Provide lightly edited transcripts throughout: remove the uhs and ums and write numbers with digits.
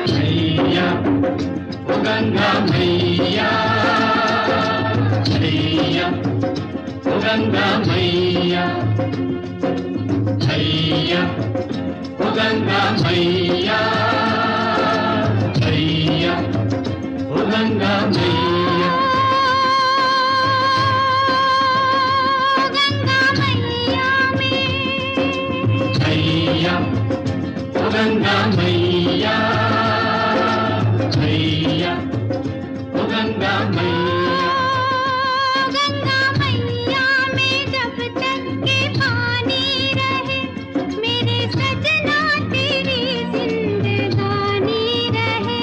मैया ओ गंगा मैया, मैया ओ गंगा मैया, मैया ओ गंगा मैया, मैया ओ गंगा मैया। मैया ओ गंगा मैया, मैया ओ गंगा मैया। गंगा मैया में जब तक के पानी रहे, मेरे सजना तेरी जिंदगानी रहे,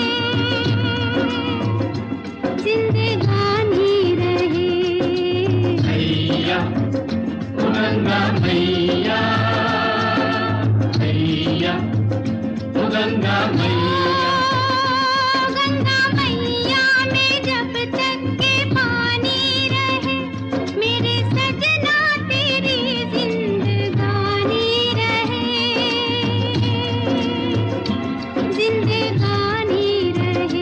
जिंदगानी रहे। मैया ओ गंगा मैया, मैया ओ गंगा मैया। गंगा मैया में जब तक के पानी रहे, मेरे सजना तेरी जिंदगानी रहे, जिंदगानी रहे।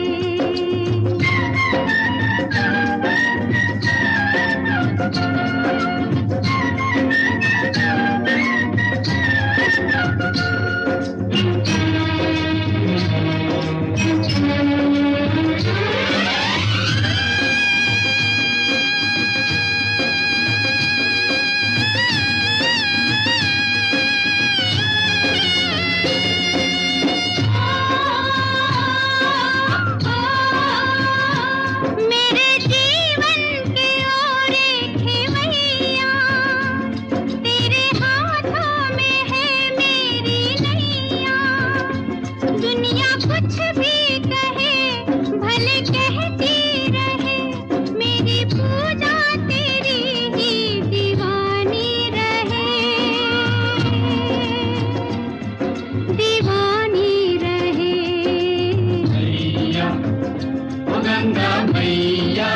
मेरे जीवन के ओरे खेवैया, तेरे हाथों में है मेरी नैया। दुनिया कुछ भी कहे, भले कहती रहे, मेरी पूजा तेरी ही दीवानी रहे, दीवानी रहे। मैया ओ गंगा मैया,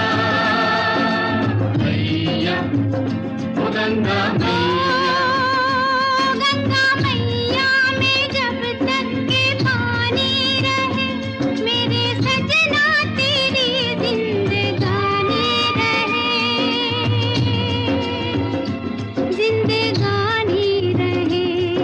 मैया ओ गंगा मैया। गंगा मैया में जब तक के पानी रहे, मेरे सजना तेरी जिंदगानी रहे, जिंदगानी रहे।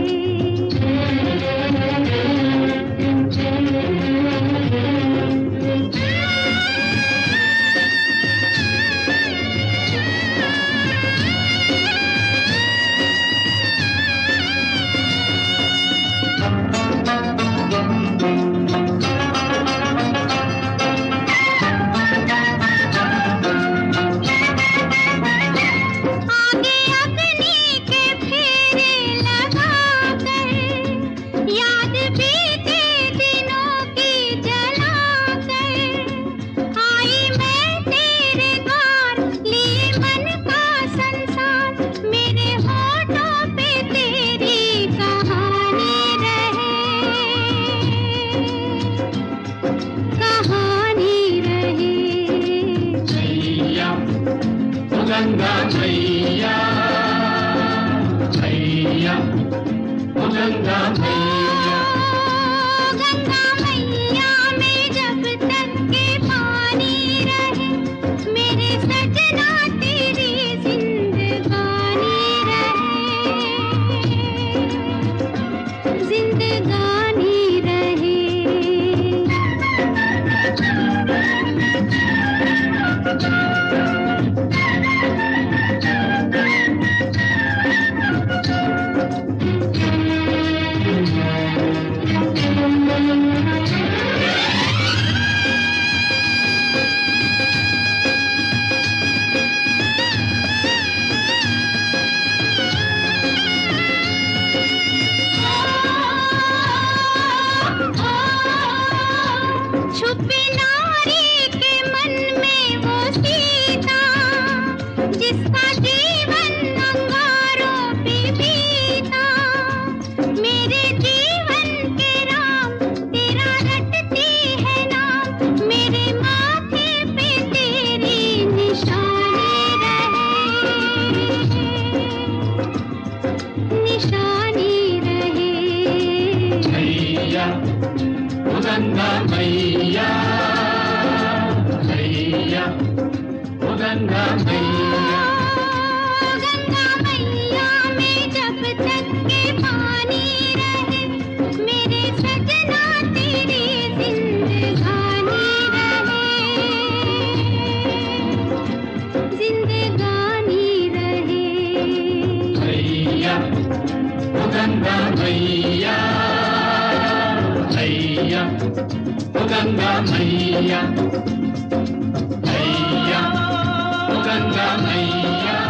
आगे अग्नि के फेरे लगाकर, याद बीते दिनों की जलाकर, आई मैं तेरे द्वार लिए मन का संसार, मेरे होठों पे तेरी कहानी रहे, कहानी रहे। मैया ओ गंगा मैया, मैया ओ गंगा मैया। गंगा मैया में जब तक के पानी रहे, मेरे सजना तेरी जिंदगानी रहे, जिंदगानी रहे। छुपी नारी के मन में वो सीता, जिसका जीवन अंगारों पे बीता। मेरे जीवन के राम तेरा रटती है नाम, मेरे माथे पे तेरी निशानी रहे, निशानी रहे। मैया ओ गंगा मैया मैया ओ गंगा मैया। गंगा मैया में जब तक के पानी रहे, मेरे सजना तेरी जिंदगानी रहे। मैया ओ गंगा मैया मैया ओ गंगा मैया मैया ओ गंगा मैया।